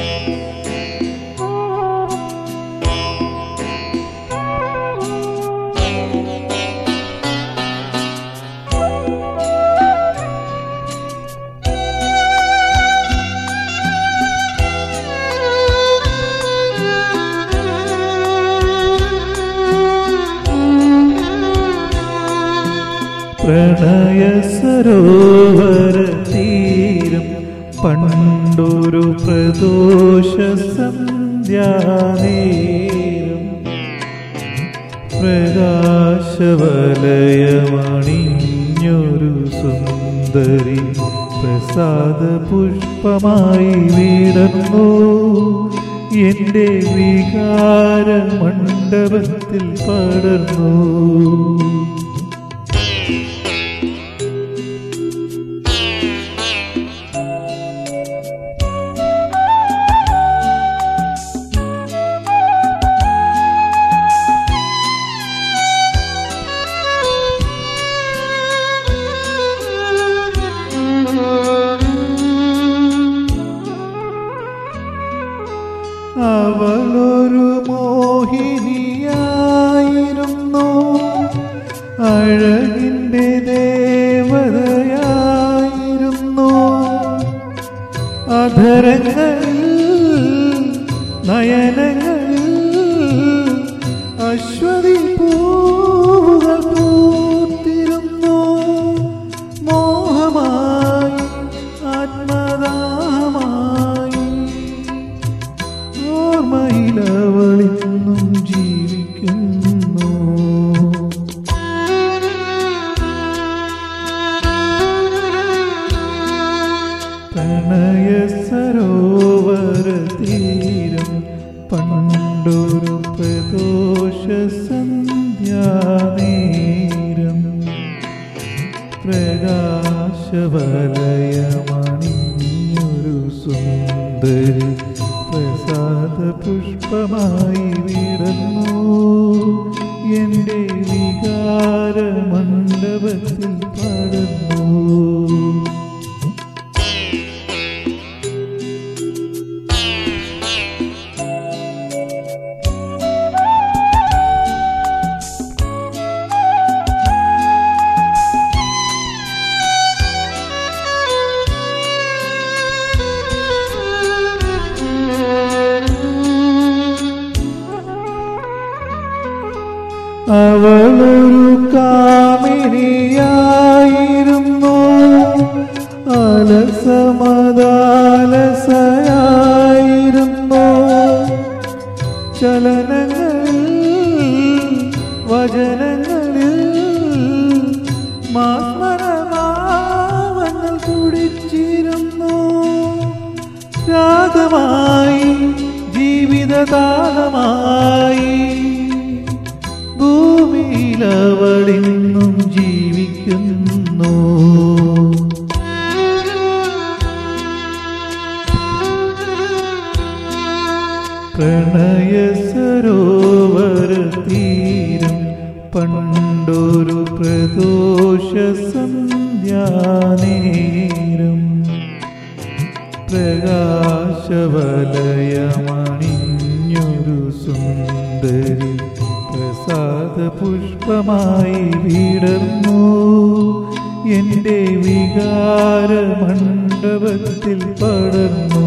പ്രണയ സരോവര തീരം പണ്ടൊരു പ്രദോഷ സന്ധ്യാനേരം പ്രകാശവലയമണിഞ്ഞൊരു സുന്ദരി പ്രസാദ പുഷ്പമായി വിടർന്നു എന്റെ വികാര മണ്ഡപത്തിൽ പടർന്നു. അവളൊരു മോഹിനിയായിരുന്നു, അഴകിൻ്റെ ദേവതയായിരുന്നു. അധരങ്ങളിൽ നയനങ്ങളിൽ അശ്വതി പൂവുകൾ പൂത്തിരുന്നു. മോഹമായി ആത്മദാഹമായി ഓർമ്മയിലവളിന്നും ജീവിക്കുന്നു. പ്രണയ സരോവര തീരം പണ്ടൊരു പ്രദോഷ സന്ധ്യാനേരം പ്രകാശവലയമണിഞ്ഞൊരു സുന്ദരി പ്രസാദ പുഷ്പമായി വിടർന്നു എന്റെ വികാര മണ്ഡപത്തിൽ പടർന്നു. അവളൊരു കാമിനിയായിരുന്നു, അലസമദാലസയായിരുന്നു. ചലനങ്ങളിൽ വചനങ്ങളിൽ മാസ്മരനാമങ്ങൾ തുടിച്ചിരുന്നു. രാഗമായി ജീവിതതാളമായി ഭൂമിയിലവളിന്നും ജീവിക്കുന്നു. പ്രണയ സരോവര തീരം പണ്ടൊരു പ്രദോഷ സന്ധ്യാനേരം പ്രകാശവലയമണിഞ്ഞൊരു സുന്ദരി പ്രസാദ പുഷ്പമായി വിടർന്നു എന്റെ വികാര മണ്ഡപത്തിൽ പടർന്നു.